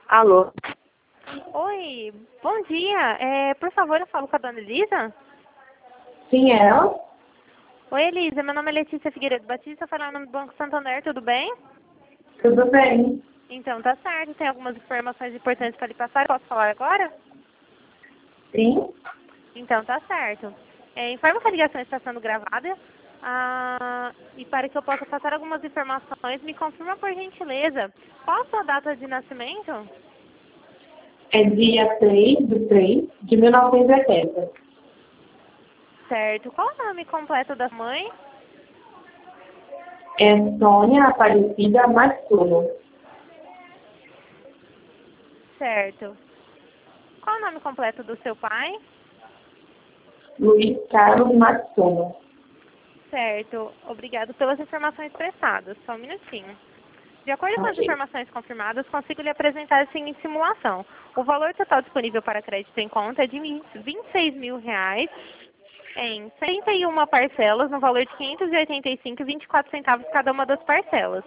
Alô? Oi, bom dia. Por favor, eu falo com a dona Elisa? Sim, é ela? Oi, Elisa. Meu nome é Letícia Figueiredo Batista, falando do Banco Santander, tudo bem? Tudo bem? Então, tá certo. Tem algumas informações importantes para lhe passar. Posso falar agora? Sim? Então, tá certo. Informa que a ligação está sendo gravada. E para que eu possa passar algumas informações, me confirma por gentileza. Qual a sua data de nascimento? É dia 3/3/1980. Certo. Qual o nome completo da mãe? É Sônia Aparecida Matsuno. Certo. Qual o nome completo do seu pai? Luiz Carlos Matsuno. Certo. Obrigado pelas informações prestadas. Só um minutinho. De acordo com as Ok. informações confirmadas, consigo lhe apresentar a seguinte simulação. O valor total disponível para crédito em conta é de R$ 26 mil em 71 parcelas, no valor de R$ 585,24 cada uma das parcelas.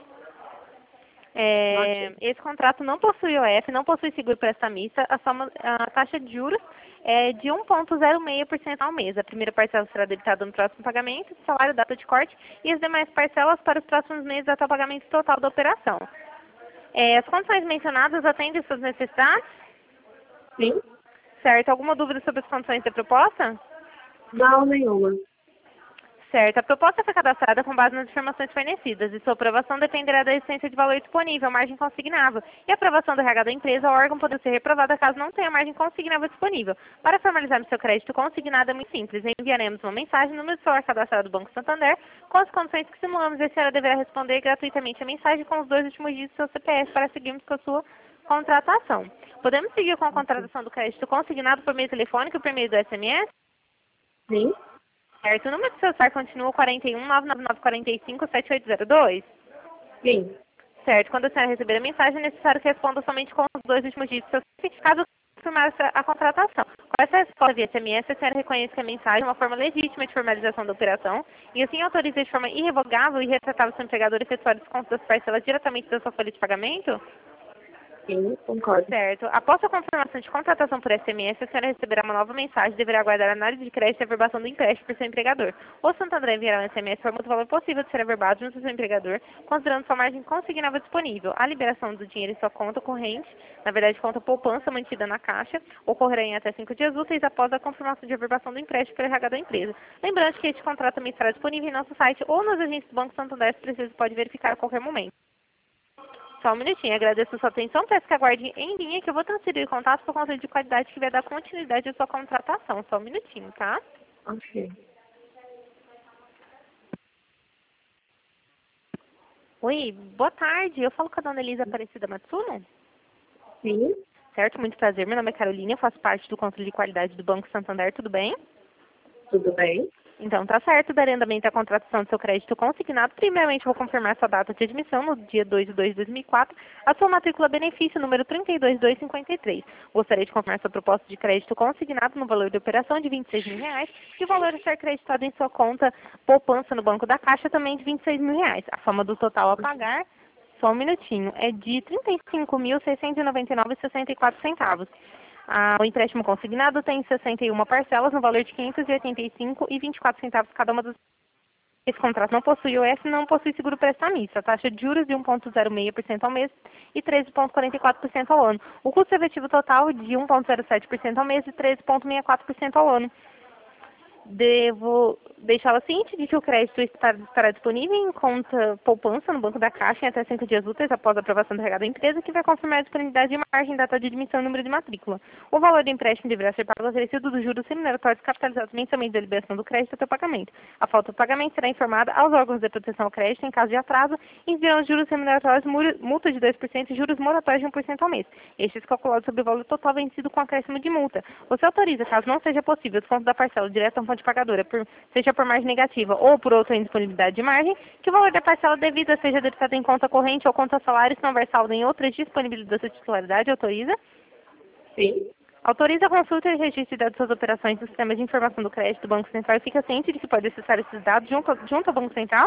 Ok. Esse contrato não possui OF, não possui seguro prestamista, a taxa de juros é de 1,06% ao mês. A primeira parcela será debitada no próximo pagamento, salário, data de corte, e as demais parcelas para os próximos meses até o pagamento total da operação. As condições mencionadas atendem suas necessidades? Sim? Certo. Alguma dúvida sobre as condições da proposta? Não, nenhuma. Certo. A proposta foi cadastrada com base nas informações fornecidas e sua aprovação dependerá da existência de valor disponível, margem consignável. E a aprovação do RH da empresa, o órgão poderá ser reprovada caso não tenha margem consignável disponível. Para formalizar o seu crédito consignado é muito simples. Enviaremos uma mensagem no número de celular cadastrado do Banco Santander com as condições que simulamos e a senhora deverá responder gratuitamente a mensagem com os 2 últimos dígitos do seu CPF para seguirmos com a sua contratação. Podemos seguir com a contratação do crédito consignado por meio telefônico e por meio do SMS? Sim? Certo. O número do seu celular continua 41 999 45 7802? Sim. Certo. Quando a senhora receber a mensagem, é necessário que responda somente com os 2 últimos dígitos do seu CPF, caso confirmar a contratação. Com essa resposta via SMS, a senhora reconhece que a mensagem é uma forma legítima de formalização da operação e assim autoriza de forma irrevogável e retratável seu empregador a efetuar desconto das parcelas diretamente da sua folha de pagamento? Sim, concordo. Certo. Após a confirmação de contratação por SMS, a senhora receberá uma nova mensagem e deverá aguardar a análise de crédito e averbação do empréstimo por seu empregador. O Santander enviará um SMS para o valor possível de ser averbado junto ao seu empregador, considerando sua margem consignável disponível. A liberação do dinheiro em sua conta corrente, na verdade conta poupança mantida na caixa, ocorrerá em até 5 dias úteis após a confirmação de averbação do empréstimo pelo RH da empresa. Lembrando que este contrato também estará disponível em nosso site ou nas agências do Banco Santander, se preciso pode verificar a qualquer momento. Só um minutinho, agradeço a sua atenção, peço que aguarde em linha que eu vou transferir o contato para o conselho de qualidade que vai dar continuidade à sua contratação. Só um minutinho, tá? Ok. Oi, boa tarde. Eu falo com a dona Elisa Aparecida Matsuno? Sim? Certo, muito prazer. Meu nome é Carolina, eu faço parte do conselho de qualidade do Banco Santander, tudo bem? Tudo bem? Então, tá certo, darei andamento à contratação do seu crédito consignado. Primeiramente, vou confirmar sua data de admissão no dia 2/2/2004, a sua matrícula benefício número 32253. Gostaria de confirmar sua proposta de crédito consignado no valor de operação de R$ 26 mil e o valor a ser creditado em sua conta poupança no Banco da Caixa também de R$ 26 mil. A soma do total a pagar, só um minutinho, é de R$ 35.699,64. O empréstimo consignado tem 61 parcelas no valor de R$ 585,24 cada uma das. Esse contrato não possui OF e não possui seguro prestamista. A taxa de juros de 1,06% ao mês e 13,44% ao ano. O custo efetivo total de 1,07% ao mês e 13,64% ao ano. Devo deixá-la ciente de que o crédito estará disponível em conta poupança no Banco da Caixa em até 5 dias úteis após a aprovação do RH da empresa, que vai confirmar a disponibilidade de margem, data de admissão e número de matrícula. O valor do empréstimo deverá ser pago acrescido dos juros remuneratórios capitalizados mensalmente da liberação do crédito até o pagamento. A falta do pagamento será informada aos órgãos de proteção ao crédito em caso de atraso e enviarão os juros remuneratórios, multa de 2% e juros moratórios de 1% ao mês. Estes calculados sobre o valor total vencido com acréscimo de multa. Você autoriza, caso não seja possível, o desconto da parcela direto à fonte pagadora, seja por margem negativa ou por outra indisponibilidade de margem, que o valor da parcela devida seja debitado em conta corrente ou conta salário, se não houver saldo em outras disponibilidades da sua titularidade, autoriza? Sim? Autoriza a consulta e registro de dados de suas operações no sistema de informação do crédito do Banco Central e fica ciente de que pode acessar esses dados junto ao Banco Central?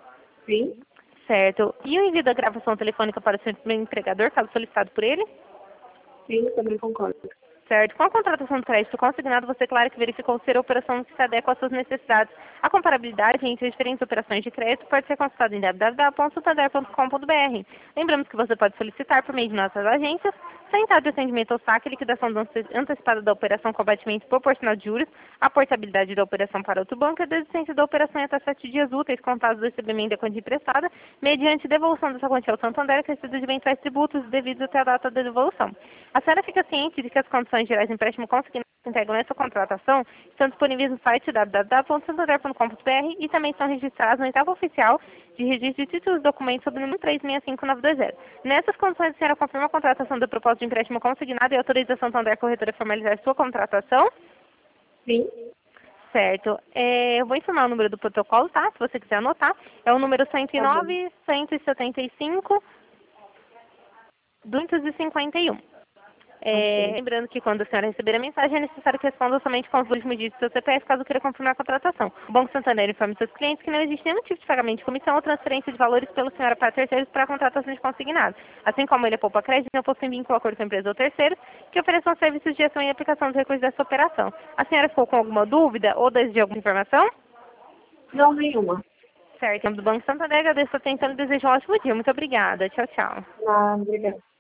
Sim? Certo. E o envio da gravação telefônica para o seu empregador, caso solicitado por ele? Sim, também concordo. Certo. Com a contratação do crédito consignado, você, claro, que verificou ser a operação que se adequa às suas necessidades. A comparabilidade entre as diferentes operações de crédito pode ser consultada em www.santander.com.br. Lembramos que você pode solicitar por meio de nossas agências, central de atendimento ao saque, liquidação antecipada da operação com abatimento proporcional de juros, a portabilidade da operação para outro banco e a desistência da operação em até 7 dias úteis contados do recebimento da quantia emprestada, mediante devolução dessa quantia ao Santander, acrescido de eventuais tributos devidos até a data da devolução. A senhora fica ciente de que as condições gerais de empréstimo consignado que integram essa contratação estão disponíveis no site www.santander.com.br e também estão registradas no etapa oficial de registro de títulos e documentos sob o número 365920. Nessas condições, a senhora confirma a contratação do propósito de empréstimo consignado e autoriza a Santander Corretora a formalizar sua contratação? Sim. Certo. Eu vou informar o número do protocolo, tá? Se você quiser anotar. É o número 109 175 251. Lembrando que quando a senhora receber a mensagem, é necessário que responda somente com os últimos dígitos do seu CPF, caso queira confirmar a contratação. O Banco Santander informa seus clientes que não existe nenhum tipo de pagamento de comissão ou transferência de valores pela senhora para terceiros para a contratação de consignado. Assim como ele é poupa crédito, não possui vínculo ou acordo com a empresa ou terceiros que ofereçam serviços de gestão e aplicação dos recursos dessa operação. A senhora ficou com alguma dúvida ou deseja alguma informação? Não, nenhuma. Certo. Em nome do Banco Santander, agradeço a atenção e desejo um ótimo dia. Muito obrigada. Tchau, tchau. Ah, obrigada.